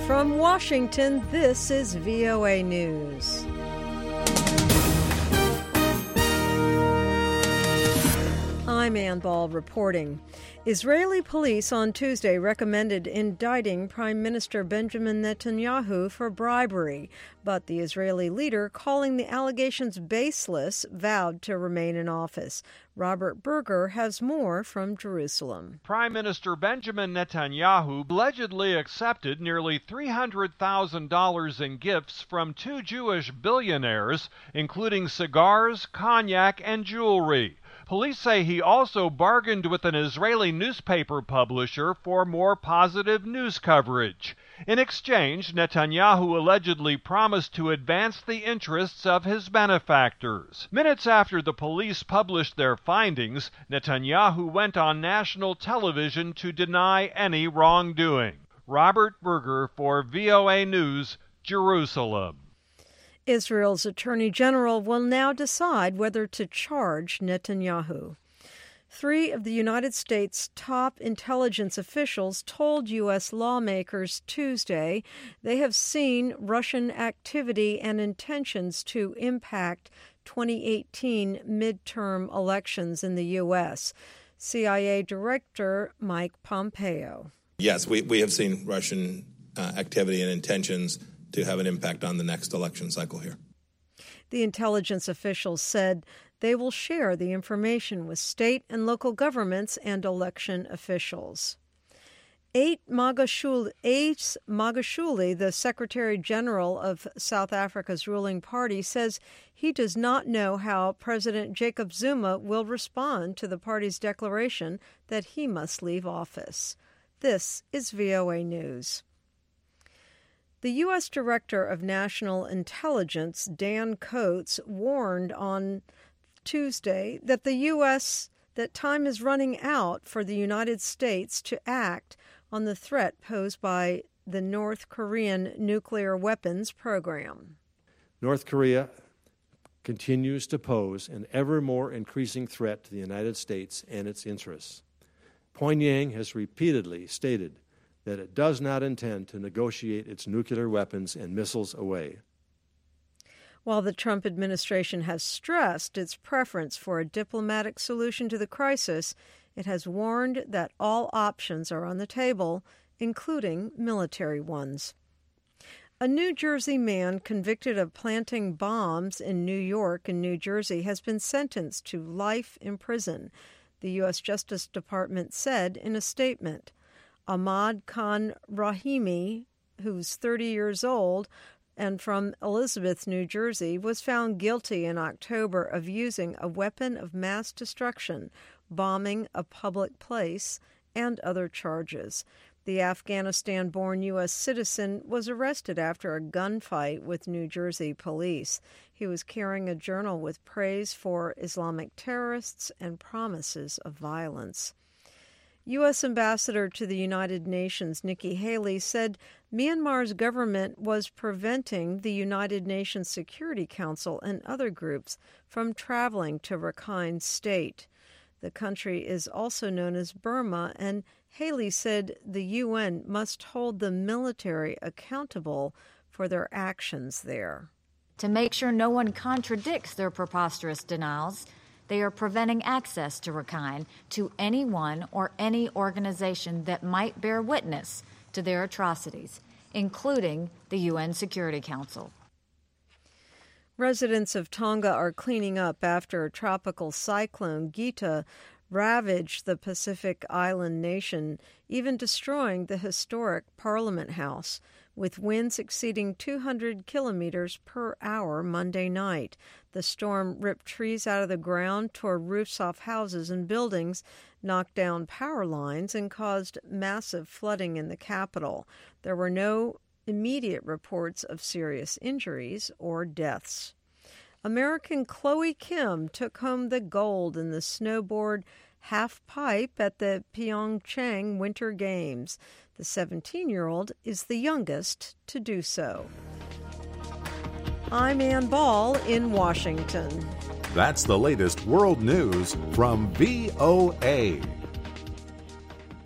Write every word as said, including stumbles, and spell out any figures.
From Washington, this is V O A News. I'm Ann Ball reporting. Israeli police on Tuesday recommended indicting Prime Minister Benjamin Netanyahu for bribery, but the Israeli leader, calling the allegations baseless, vowed to remain in office. Robert Berger has more from Jerusalem. Prime Minister Benjamin Netanyahu allegedly accepted nearly three hundred thousand dollars in gifts from two Jewish billionaires, including cigars, cognac, and jewelry. Police say he also bargained with an Israeli newspaper publisher for more positive news coverage. In exchange, Netanyahu allegedly promised to advance the interests of his benefactors. Minutes after the police published their findings, Netanyahu went on national television to deny any wrongdoing. Robert Berger for V O A News, Jerusalem. Israel's Attorney General will now decide whether to charge Netanyahu. Three of the United States' top intelligence officials told U S lawmakers Tuesday they have seen Russian activity and intentions to impact twenty eighteen midterm elections in the U S. C I A Director Mike Pompeo. Yes, we, we have seen Russian uh, activity and intentions to have an impact on the next election cycle here. The intelligence officials said they will share the information with state and local governments and election officials. Ait Magashule, Ace Magashule, the Secretary General of South Africa's ruling party, says he does not know how President Jacob Zuma will respond to the party's declaration that he must leave office. This is V O A News. The U S. Director of National Intelligence, Dan Coats, warned on Tuesday that the U S. that time is running out for the United States to act on the threat posed by the North Korean nuclear weapons program. North Korea continues to pose an ever more increasing threat to the United States and its interests. Pyongyang has repeatedly stated that it does not intend to negotiate its nuclear weapons and missiles away. While the Trump administration has stressed its preference for a diplomatic solution to the crisis, it has warned that all options are on the table, including military ones. A New Jersey man convicted of planting bombs in New York and New Jersey has been sentenced to life in prison, the U S. Justice Department said in a statement. Ahmad Khan Rahimi, who's thirty years old and from Elizabeth, New Jersey, was found guilty in October of using a weapon of mass destruction, bombing a public place, and other charges. The Afghanistan-born U S citizen was arrested after a gunfight with New Jersey police. He was carrying a journal with praise for Islamic terrorists and promises of violence. U S. Ambassador to the United Nations Nikki Haley said Myanmar's government was preventing the United Nations Security Council and other groups from traveling to Rakhine State. The country is also known as Burma, and Haley said the U N must hold the military accountable for their actions there. To make sure no one contradicts their preposterous denials, they are preventing access to Rakhine to anyone or any organization that might bear witness to their atrocities, including the U N Security Council. Residents of Tonga are cleaning up after a tropical cyclone, Gita, ravaged the Pacific island nation, even destroying the historic Parliament House, with winds exceeding two hundred kilometers per hour Monday night. The storm ripped trees out of the ground, tore roofs off houses and buildings, knocked down power lines, and caused massive flooding in the capital. There were no immediate reports of serious injuries or deaths. American Chloe Kim took home the gold in the snowboard half-pipe at the Pyeongchang Winter Games. The seventeen-year-old is the youngest to do so. I'm Ann Ball in Washington. That's the latest world news from V O A.